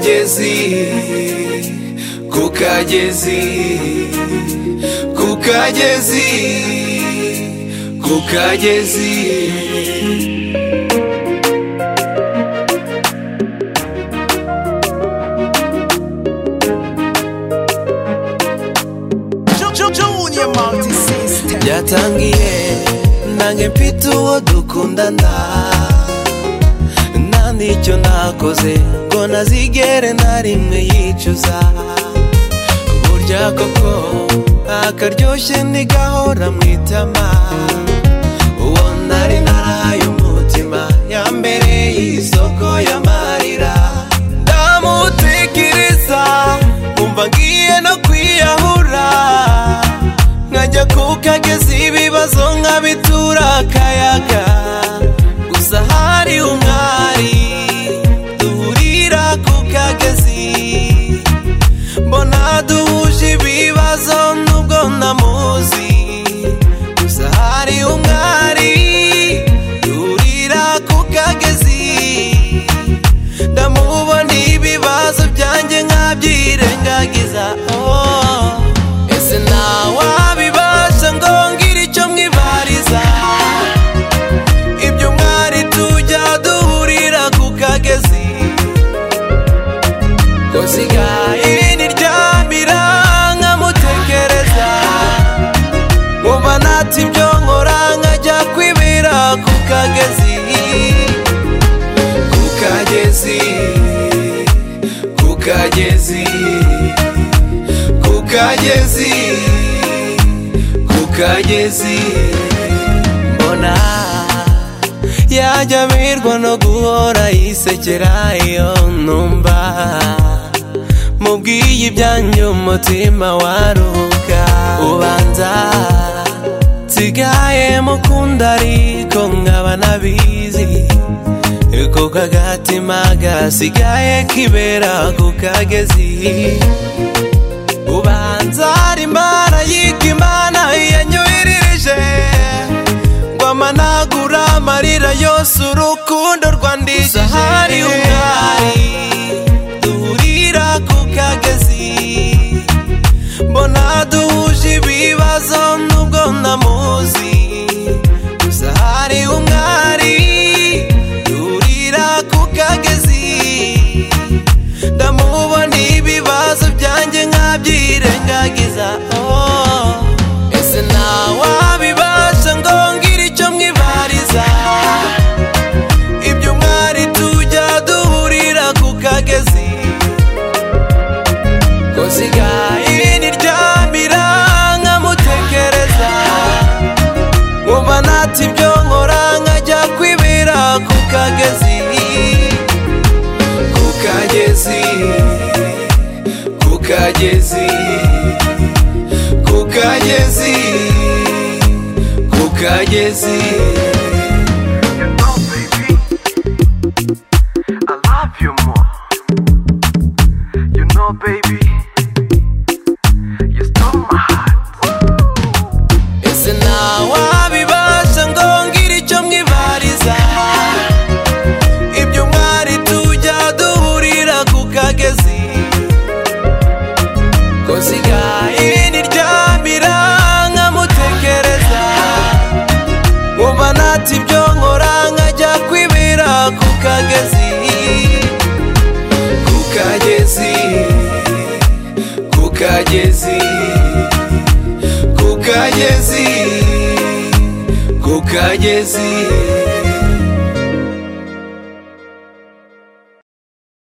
kukagezi, kukagezi, kukagezi, kukagezi. Byatangiye nange mfite uwo dukundana, nta n'icyo nakoze ngo nazigere na rimwe yicuza. Burya koko akaryoshye ntigahora mwitama, uwo nari narahaye umutima yambereye isoko y'amarira. Ndamutekereza nkumva ngiye no kwiyahura, nkajya kukageza ibibazo nkabitura akayaga. Gusa hari umwari duhurira kukagezi, mbona duhuje ibibazo nubwo ntamuzi. Gusa hari umwari duhurira kukagezi, ndamubona ibibazo byanjye nkabyirengagiza. Ese nawe abibasha ngo ngire icyo mwibariza? Ibyo mwari tujya duhurira kukagezi, ko sigaye niryamira nkamutekereza, nkumva nata ibyo nkora nkajya kwibera kukagezi. Kukagezi, kukagezi, kukagezi, kukagezi. Mbona yajya amirwa no guhora yisekera iyo numva mubwiye ibyanjye umutima waruhuka. Ubanza nsigaye mukunda ariko nkaba nabizi, kuko agatima gasigaye kibera kukagezi. Ubanza ari Imana yiga Imana yanyuhirije ngo amanagura amarira yose urukundo rwandikije. Hari umwari duhurira kukagezi, mbona duhuje ibibazo nubwo ntamuzi. Gusa hari umwari duhurira kukagezi, ndamubona ibibazo byanjye nkabyirengagiza. Ese nawe abibasha ngo ngire icyo mwibariza? Ibyo mwari tujya duhurira kukagezi, ko sigaye niryamira nkamutekereza, nkumva nata ibyo nkora nkajya kwibera kukagezi. Kukagezi, kukagezi, kukagezi, kukagezi. You know, baby, I love you more. You know, baby, you stole my heart. Ese nawe abibasha ngo ngire icyo mwibariza? Ibyo mwari tujya duhurira kukagezi, ko sigaye niryamira nkamutekereza, nkumva nata ibyo nkora nkajya kwibera kukagezi. Kukagezi, kukagezi, kukagezi, kukagezi.